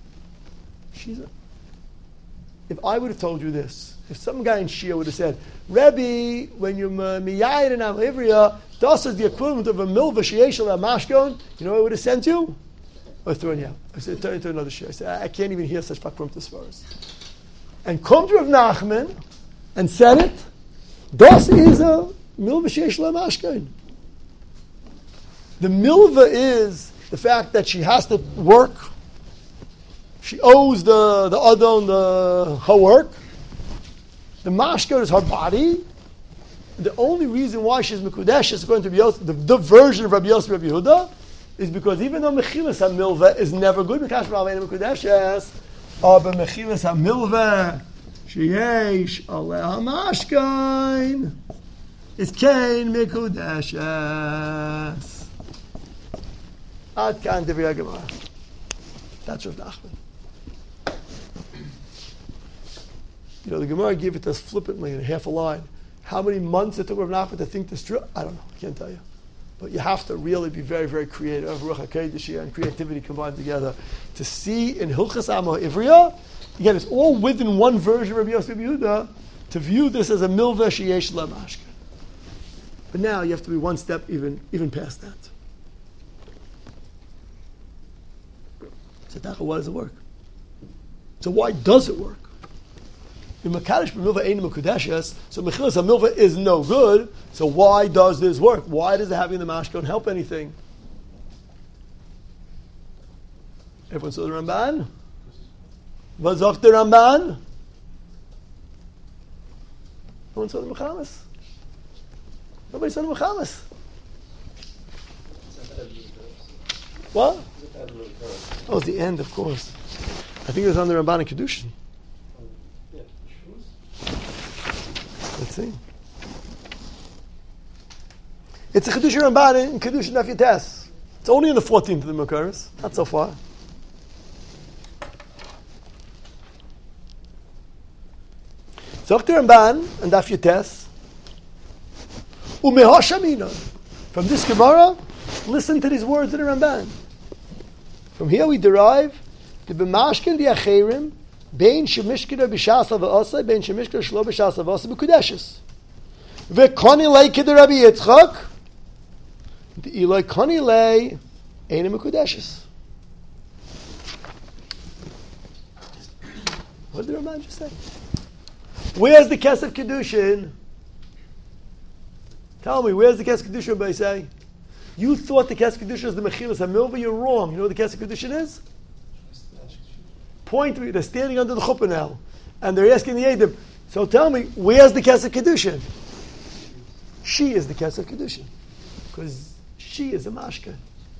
If I would have told you this, if some guy in Shia would have said, Rebbe, when you're miyayid in Am-Ivriya, das is the equivalent of a milva sheyesh al mashkon, you know what I would have sent you? I was throwing you out. I said, turn into another Shia. I said, I can't even hear such fakrum to svars. And come to Rav Nachman and said it, das is a milva sheyesh al mashkon. The milva is the fact that she has to work. She owes the adon her work. The mashkon is her body. The only reason why she's mekudesh is according to Rabbi Yosef, the version of Rabbi Yosef Rabbi Yehuda, is because even though mechilas hamilva is never good, mekash b'alei mekudeshes, but mechilas hamilva sheyesh alei hamashkon is kein mekudeshes. Ad kan Divrei Gemara. That's Rav Nachman. The Gemara gave it to us flippantly in half a line. How many months it took Rav Nachman to think this through? I don't know. I can't tell you. But you have to really be very, very creative. Ruach HaKodesh and creativity combined together to see in Hilchas Amma Ivriya. Again, it's all within one version of Rabbi Yosef Yehuda to view this as a milva sheyesh lemashka. But now you have to be one step even past that. So why does it work? So why does it work? In Mekadosh b'milva ein mekudeshes, so mechilas hamilva is no good. So why does this work? Why does having the mashkon help anything? Everyone saw the Ramban? Was sagt the Ramban? No one saw the Mechamas. Nobody saw the Mechamas. What? Oh, it's the end, of course. I think it was on the Ramban and Kedushin. Let's see. It's a Kedushin Ramban in Kedushin Daf Yates. It's only in the 14th of the Makaris. Not so far. Dr. Ramban and Daf Yates. Umehashamina. From this Gemara, listen to these words in the Ramban. From here we derive the b'mashkin di'acherim bein shemishkina b'shasa v'asa bein shemishkina shlo b'shasa v'asa b'kudeshes v'koni lei k'der Rabbi Yitzchak d'iloi koni lei ein b'kudeshes. What did the Ramban just say? Where's the Kesef Kedushin? Tell me, where's the Kesef Kedushin by say? You thought the Kesef Kedushin is the Mechilas HaMilva, you're wrong. You know what the Kesef Kedushin is? Point to me, they're standing under the chuppah now, and they're asking the Eidim, so tell me, where's the Kesef Kedushin? She is the Kesef Kedushin, because she is a mashka.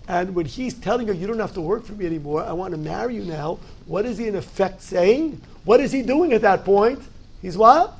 And when he's telling her, you don't have to work for me anymore, I want to marry you now, what is he in effect saying? What is he doing at that point? He's what?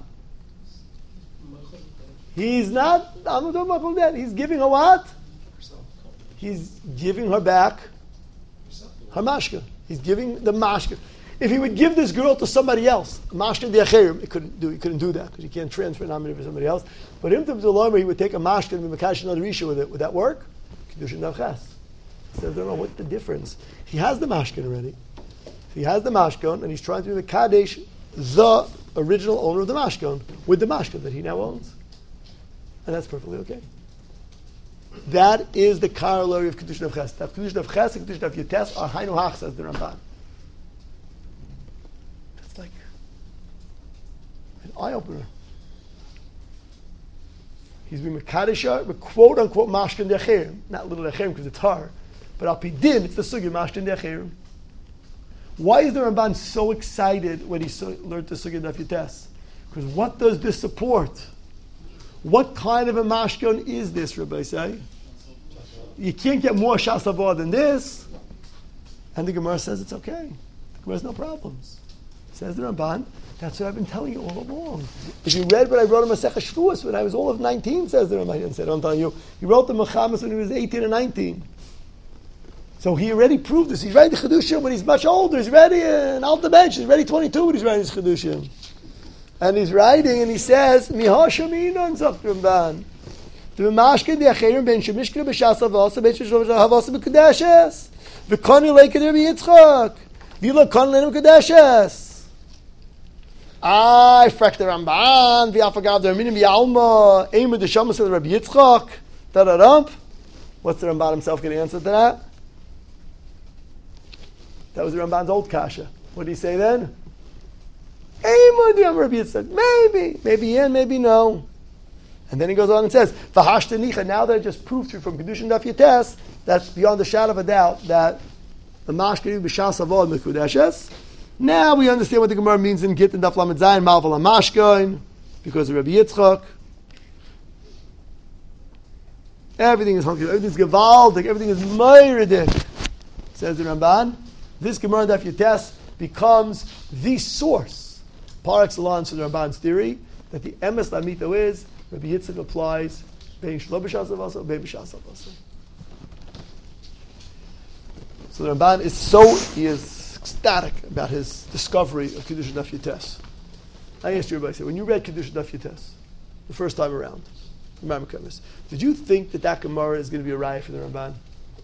He's not, he's giving her what? He's giving her back her mashka. He's giving the mashka. If he would give this girl to somebody else, mashka diacherim, he couldn't do that because you can't transfer nominate for somebody else. But him to the he would take a mashka and be makash another isha with it. Would that work? Kedushin davches. So I don't know what's the difference. He has the mashkan already. He has the mashkan and he's trying to be the kadesh, the original owner of the mashkan, with the mashkan that he now owns. And that's perfectly okay. That is the corollary of Kedushin of Ches. That Kedushin of Ches and Kedushin of Yates are Hainu Hach, says the Ramban. That's like an eye-opener. He's been Mekadesha, with quote-unquote Mashkin De'acherim. Not little De'acherim because it's hard. But Al Pidin, it's the Sugi Mashkin De'acherim. Why is the Ramban so excited when he learned the Sugi of Yates? Because what does this support? What kind of a mashkon is this, Rabbi say? You can't get more shasavah than this. And the Gemara says it's okay. The Gemara has no problems. Says the Ramban, that's what I've been telling you all along. If you read what I wrote in Masechah Shavuos when I was all of 19, says the Ramban, and said, I'm telling you, he wrote the Mechamas when he was 18 and 19. So he already proved this. He's writing the Chedushim when he's much older. He's ready in Alta Bench. He's ready 22 when he's writing his Chedushim. And he's writing, and he says, "Miha shaminon zok Ramban, the mashkin de'acherim ben shemishkinu b'shas havasa ben shemishkinu b'shas havasa b'kedeshes, v'koni leiked Rabbi Yitzchak, v'ila koni leinu b'kedeshes." I fresh the Ramban, v'afagav derminim v'alma, eimu d'shamas of Rabbi Yitzchak, da-da-dump. What's the Ramban himself going to answer to that? That was the Ramban's old kasha. What did he say then? Maybe yeah, maybe no. And then he goes on and says, "V'hashtanicha." Now that I just proved to you from Kedushin Daf Yates, that's beyond a shadow of a doubt that the mashkari b'shas avod mekudeshes. Now we understand what the Gemara means in Git and Daf Lamed Zayin Malval Hamashkain because of Rabbi Yitzchak. Everything is hunky, everything is gevaldik, everything is meiridik. Says the Ramban. This Gemara Daf Yates becomes the source par excellence for the Ramban's theory that the emes lamito is Rabbi Yitzchak applies bein shlo b'shas avasa, bein b'shas avasa. So the Ramban he is ecstatic about his discovery of Kedushin Daf Yates. I asked you, everybody, when you read Kedushin Daf Yates the first time around, did you think that Gemara is going to be a raya for the Ramban?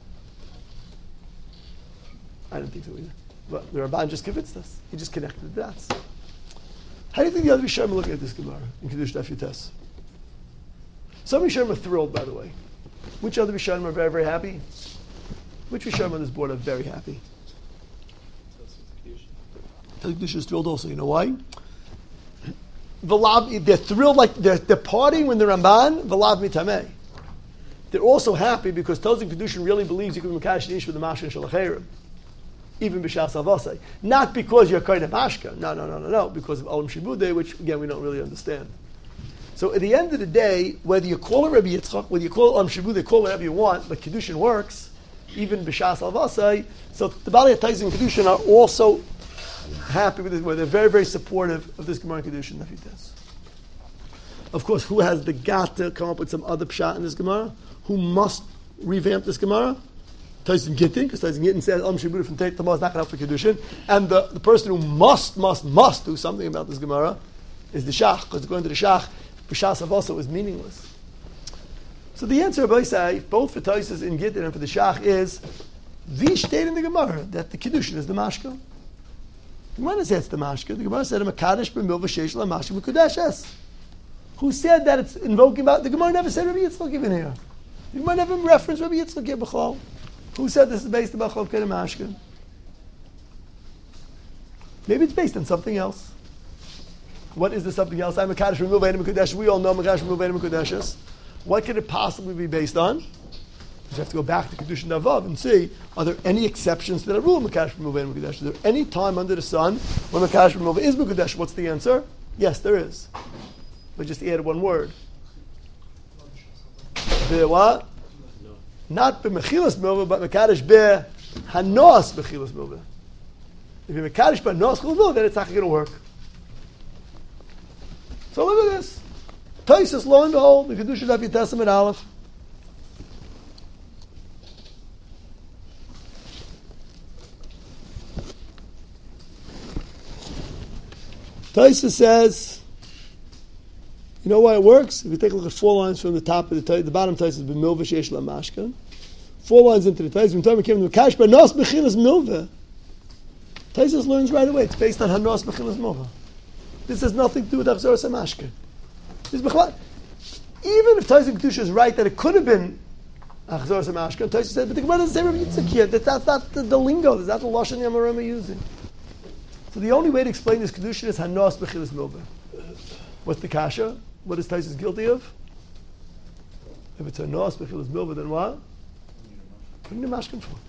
I didn't think so either. But the Ramban just convinced us. He just connected the dots. How do you think the other Rishonim are looking at this Gemara in Kedushin Daf Yates? Some Rishonim are thrilled, by the way. Which other Rishonim are very, very happy? Which Rishonim on this board are very happy? Kedushin is thrilled also. You know why? They're thrilled, like they're partying when the Ramban V'lav mitameh. They're also happy because Tozin Kedushin really believes you can be Mekadosh Ish with the Mashkin Shalacherim. Even b'shas avasai, not because you're kind of mashka. No. Because of olam shibudei, which again we don't really understand. So at the end of the day, whether you call it Rabbi Yitzchak, whether you call it olam shibudei, call it whatever you want, but kedushin works, even b'shas avasai. So the Baalei Taiz and kedushin are also happy with this. Where they're very, very supportive of this Gemara kedushin nafites. Of course, who has the got to come up with some other pshat in this Gemara? Who must revamp this Gemara? Tyson Gittin, because Tyson Gittin says Om Shibuda from Tate Tamar is not going to help for Kedushin. And the person who must do something about this Gemara is the Shach, because according to the Shach, B'shas Avasa was meaningless. So the answer, Rabbi say, both for Tyson in Gittin and for the Shach is the state in the Gemara that the Kedushin is the Mashka. The Gemara says it's the Mashka. The Gemara said, Makadosh b'mil v'sheish l'mashka b'kudeshes. Who said that it's invoking about, the Gemara never said Rabbi Yitzchak even here. The Gemara never referenced Rabbi Yitzchak here b'chol. Who said this is based on Chovkei Mashkin? Maybe it's based on something else. What is the something else? I'm Mekadosh Remove Einim Kodesh. We all know Mekadosh Remove Einim Kodeshes. What could it possibly be based on? You have to go back to Kedushin Davav and see, are there any exceptions to that rule of Mekadosh Remove Einim Kodesh? Is there any time under the sun when Mekadosh Remove is Kodesh? What's the answer? Yes, there is. We just added one word. The what? Not b'mechilas milva, but mekadesh b'hanos b'chilas milva. If you're mekadesh b'hanos b'chilas milva, then it's not going to work. So look at this. Taisus, lo and behold, the Kedusha Daf Yitesam and Aleph. Taisus says, you know why it works? If you take a look at 4 lines from the top of the bottom Taisus, b'milva sheyesh la mashkan. 4 lines into the Taisus, when came to Mekadesh b'hanos b'chilas milva. Taisus learns right away. It's based on hanos b'chilas milva. This has nothing to do with Achzoras HaMashkin. Even if Taisus Kedusha is right that it could have been Achzoras HaMashkin, Taisus said, but the Gemara doesn't say Rabbi Yitzchak here. That's not the lingo. That's not the Lashon Yamarim using. So the only way to explain this Kedusha is Hanos B'chilas Milva. What's the kasha? What is Taisus guilty of? If it's Hanos B'chilas Milva, then what? What do you need a Mashkin for?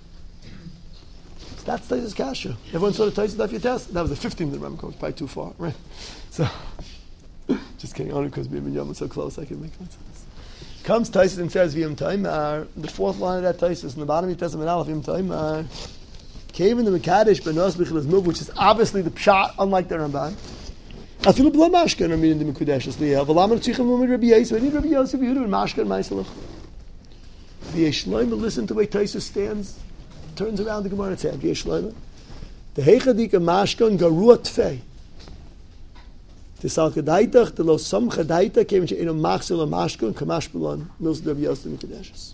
So that's Taisus kasha. Everyone saw the Taisus Daf Yitesam. That was the 15th of Ramko. It's probably too far, right? So, just kidding. Only because me and Yom are so close, I can make that sense. Comes Taisus and says, V'yim Taimar. The 4th line of that Taisus, in the bottom of Yitesam and Aleph, V'yim Taimar. Came in the Mekadesh B'hanos B'chilas Milva, which is obviously the Pshat, unlike the Ramban. Afilu b'la mashkan, I mean, in the Mekudeshes Liyah. V'lamar tzichem l'mid Rabbi Yosef. I need Rabbi Yosef Yehuda and mashkan ma'asalach. V'yeshloima, listen to the way Taisus stands, turns around the Gemara and says, V'yeshloima. The heichadika mashkan garua tfei. Tisal kedaitach, the lo sam kedaita, came into eno machzil and mashkan, kamash b'lon, mils Rabbi Yosef in the Mekudeshes.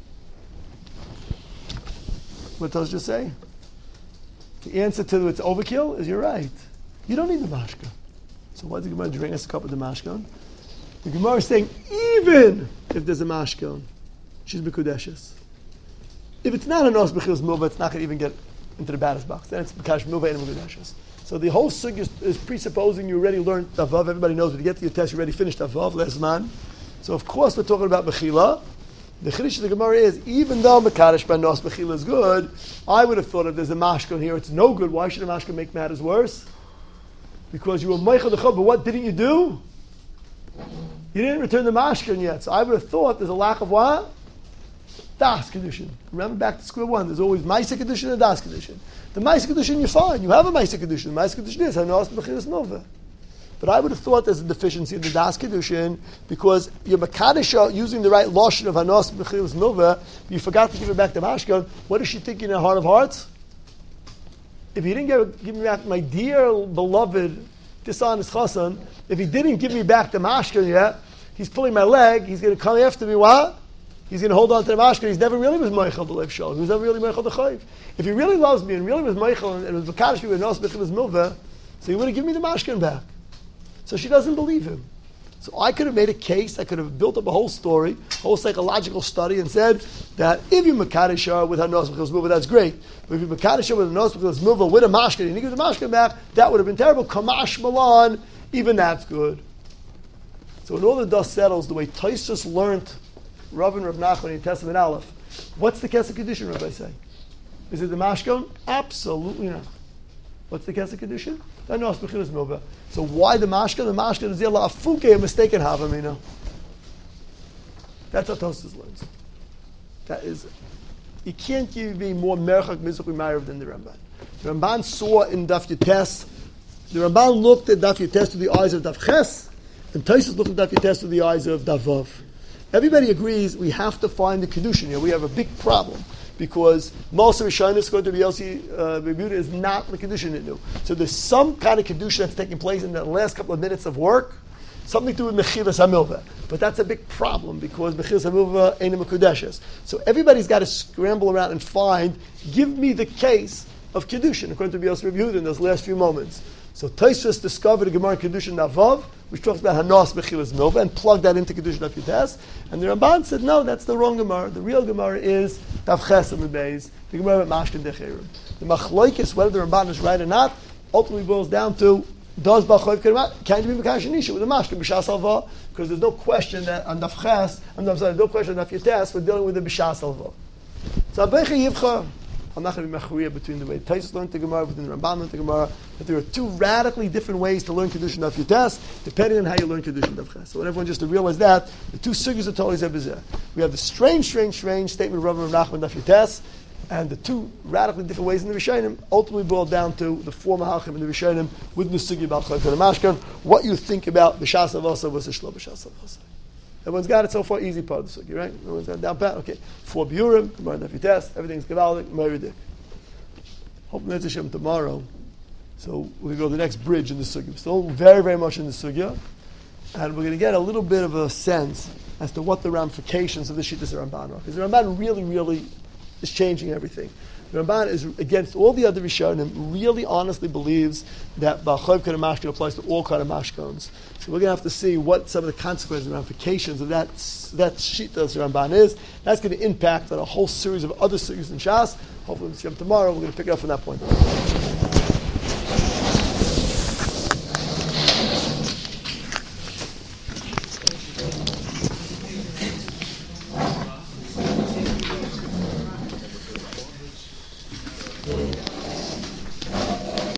What does just say? The answer to it's overkill is you're right. You don't need the mashka. So why did the Gemara drink us a cup of the mashka? The Gemara is saying even if there's a mashka, she's mekudeshes. If it's not a nos b'chilas milva, it's not going to even get into the baddest box. Then it's b'kash milva and mekudeshes. So the whole sug is presupposing you already learned Avav. Everybody knows when you get to your test, you already finished Avav, last man. So of course we're talking about Bechila. The Chiddush of the Gemara is, even though Mekadesh B'hanos Bechila is good, I would have thought if there's a mashkan here, it's no good. Why should a mashkan make matters worse? Because you were Meichel the Chov, but what didn't you do? You didn't return the mashkan yet. So I would have thought there's a lack of what? Das Kedushin. Remember back to square one, there's always Maisa Kedushin and Das Kedushin. The Maisa Kedushin you're fine. You have a Maisa Kedushin. The Maisa Kedushin is Hanos B'chilas Milva. But I would have thought there's a deficiency in the Das Kedushin because your Mekadesh using the right lotion of Hanos B'chilas Milva, you forgot to give it back to Mashkan. What is she thinking in her heart of hearts? If he didn't give me back my dear beloved dishonest chassan, if he didn't give me back the Mashkan yet, he's pulling my leg, he's going to come after me, what? He's going to hold on to the Mashkan. He's never really was Meichel the Lev Shol. He was never really Meichel the Chayv. If he really loves me and really was Meichel and was Mekadesh me with Hanos B'chilas Milva, so he would have given me the Mashkan back. So she doesn't believe him. So I could have made a case, I could have built up a whole story, whole psychological study, and said that if you Mekadesh with Hanos B'chilas Milva, that's great. But if you Mekadesh with Hanos B'chilas Milva with a Mashkan, and you give the Mashkan back, that would have been terrible. Kamash Malan, even that's good. So when all the dust settles, the way Taisus learned Rav and Rav Nachman in Testament Aleph, what's the Kesef Kedushin, Rabbi say? Is it the Mashkan? Absolutely not. What's the Kesef Kedushin? Hanos B'chilas Milva. So why the Mashkan? The Mashkan is Yela Afuke, a mistaken Havamina. That's what Tosfos learns. That is, you can't give me more Merchak Mizrach Ma'ariv than the Ramban. The Ramban saw in Daf Yutes, the Ramban looked at Daf Yutes through the eyes of Daf Ches, and Tosfos looked at Daf Yutes through the eyes of Daf Vav. Everybody agrees we have to find the Kedushin here. We have a big problem. Because most of Rishonis going to be Yossi Rebuta is not the Kedushin it knew. So there's some kind of Kedushin that's taking place in the last couple of minutes of work, something to do with Mechilas HaMilva. But that's a big problem because Mechilas HaMilva ain't a Mekudeshes. So everybody's got to scramble around and find, give me the case of Kedushin, according to Yossi Rebuta in those last few moments. So Tosfos discovered a Gemara Kedushin Navav, which talks about Hanos B'chilas Milva, and plugged that into Kedushin Daf Yutes. And the Ramban said, no, that's the wrong Gemara. The real Gemara is Daf Ches and the Beis, the Gemara about Mashkin Decherim. The Machlokes, whether the Ramban is right or not, ultimately boils down to, does B'choiv Keremat, can you be Mekash Nisha with a Mashkin B'shas Alva? Because there's no question that on Daf Ches, no question on Daf Yutes, we're dealing with the B'shas Alva. So Abecha Yivcha, I'm not going to be machriya between the way Taisus learned the Gemara, between the Ramban learned the Gemara, but there are two radically different ways to learn Kedushin Daf Yotes, depending on how you learn Kedushin Daf Ches. So I want everyone just to realize that, the two sugyas are totally zebizeh. We have the strange statement of Rav Nachman Daf Yotes, and the two radically different ways in the Rishonim ultimately boil down to the four Mahalchim in the Rishonim with the sugya about Chayv Mashkan, what you think about the Shas Avasa versus Shlo B'Shas Avasa. Everyone's got it so far, easy part of the sugya, right? Everyone's got it down pat. Okay, 4 Biurim, Gemara Daf Yotes, everything's Gevaldik, Meridik. Hopefully, Netz Hashem tomorrow. So we're going to go to the next bridge in the sugya. We're still very, very much in the sugya, and we're going to get a little bit of a sense as to what the ramifications of the Shittas Ramban are. Because the Ramban really is changing everything. The Ramban is against all the other Rishonim, really honestly believes that Ba'achayv Kana Mashkan applies to all kind of Mashkons. So we're going to have to see what some of the consequences and ramifications of that Shita the Ramban is. That's going to impact on a whole series of other series in Shas. Hopefully tomorrow we're going to pick it up from that point.